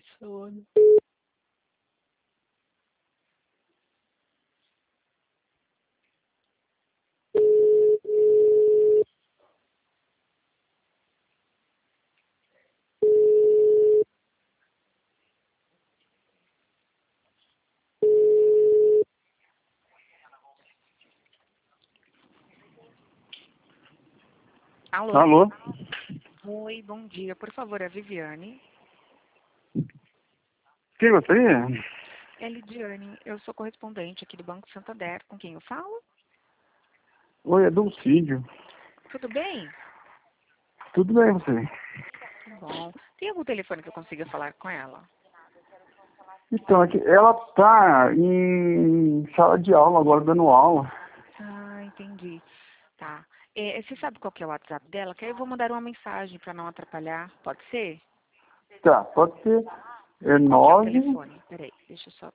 sono. Alô? Alô? Oi, bom dia. Por favor, é a Viviane. Quem gostaria? É Lidiane. Eu sou correspondente aqui do Banco Santander. Com quem eu falo? Oi, é Dulcídio. Tudo bem? Tudo bem, você? Bom. Tem algum telefone que eu consiga falar com ela? Então, aqui, ela tá em sala de aula agora, dando aula. Ah, entendi. Tá. Você sabe qual que é o WhatsApp dela? Que aí eu vou mandar uma mensagem para não atrapalhar. Pode ser? Tá, pode ser. É Qual que é o 9. telefone? Peraí, deixa eu só...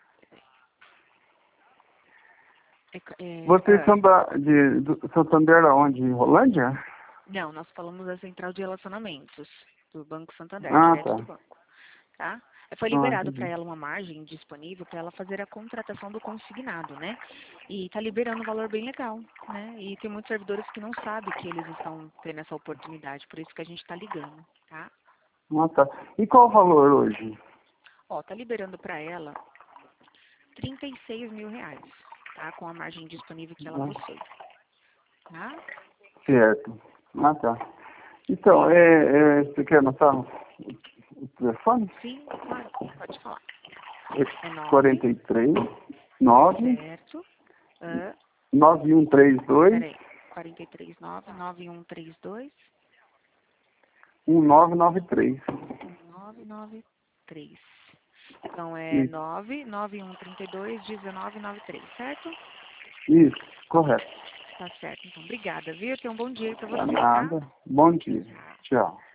Vocês são do Santander aonde? Em Rolândia? Não, nós falamos da Central de Relacionamentos do Banco Santander, Ah, direto tá. do banco. Tá? Foi Ah, liberado para entendi. ela uma margem disponível para ela fazer a contratação do consignado, né? E tá liberando um valor bem legal, né? E tem muitos servidores que não sabem que eles estão tendo essa oportunidade, por isso que a gente está ligando, tá? Ah, tá. E qual o valor hoje? Ó, tá liberando para ela R$ 36 mil, tá? Com a margem disponível que ela Ah, possui, tá? certo. Ah, tá. Então, você quer anotar o telefone? Sim, claro, pode falar. É É 9, 43 9 certo? 9132 Peraí, 439 9132 1993. 1993. Então é Isso, 99132 1993, certo? isso, correto. Tá certo. Então, obrigada, viu? Tenha um bom dia aí pra Tá você, tá? nada. Bom dia. Tchau. Tchau.